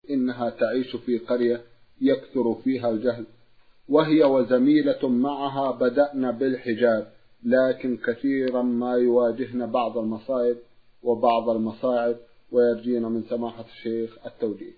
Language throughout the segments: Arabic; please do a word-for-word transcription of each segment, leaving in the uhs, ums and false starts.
إنها تعيش في قرية يكثر فيها الجهل، وهي وزميلة معها بدأنا بالحجاب، لكن كثيرا ما يواجهن بعض المصائب وبعض المصاعب، ويرجين من سماحة الشيخ التوجيه.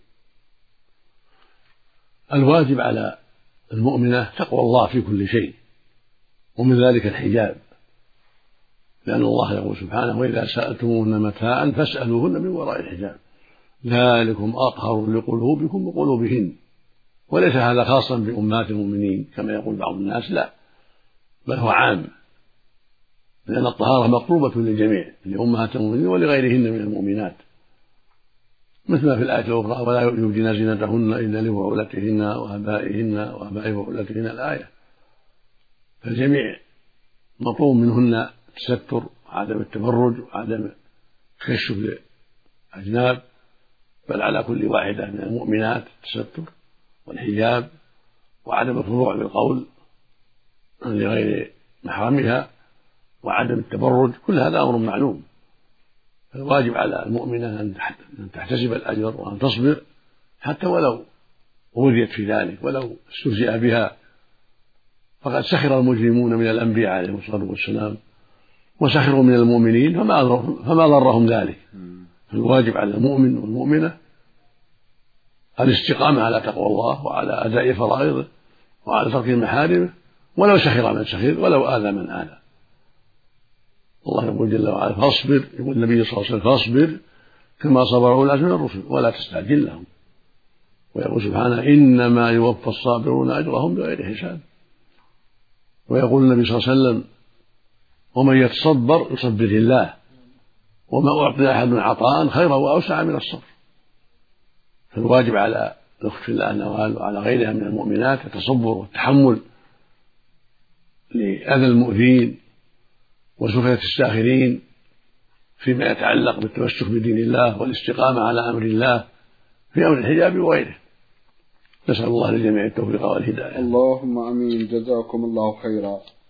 الواجب على المؤمنة تقوى الله في كل شيء، ومن ذلك الحجاب، لأن الله يقول سبحانه: وإذا سألتموهن متاعا فاسألوهن من وراء الحجاب ذلكم أطهر لقلوبكم وقلوبهن. وليس هذا خاصا بأمهات المؤمنين كما يقول بعض الناس، لا، بل هو عام، لأن الطهارة مطلوبة للجميع، لأمهات المؤمنين ولغيرهن من المؤمنات، مثل ما في الآية الأخرى: ولا يبدين زينتهن إلا لبعولتهن وآبائهن وآباء بعولتهن، الآية. فالجميع مطلوب منهن التستر وعدم التبرج وعدم تكشف الأجناب، بل على كل واحدة من المؤمنات التستر والحجاب وعدم الخضوع بالقول لغير محرمها وعدم التبرج، كل هذا أمر معلوم. فالواجب على المؤمنة أن تحتسب الأجر وأن تصبر حتى ولو أوذيت في ذلك، ولو استهزئ بها، فقد سخر المجرمون من الأنبياء عليهم الصلاة والسلام وسخروا من المؤمنين فما ضرهم ذلك. فالواجب على المؤمن والمؤمنة الاستقامة على تقوى الله وعلى أداء فرائضه وعلى ترك محارمه، ولو سخر من سخر ولو آذى من آذى. الله يقول جل وعلا: فاصبر، يقول النبي صلى الله عليه وسلم: فاصبر كما صبر أولئك من الرسل ولا تستعجل لهم. ويقول سبحانه: إنما يوفى الصابرون أجرهم بغير حساب. ويقول النبي صلى الله عليه وسلم: ومن يتصبر يصبره الله، وما أعطي أحد عطاء خيرا وأوسع من الصبر. فالواجب على الأخت في الله نوال وعلى غيرها من المؤمنات التصبر والتحمل لأذى المؤذين وسخرية الساخرين فيما يتعلق بالتمسك بدين الله والاستقامة على أمر الله في أمر الحجاب وغيره. نسأل الله للجميع التوفيق والهداية. اللهم آمين. جزاكم الله خيرا.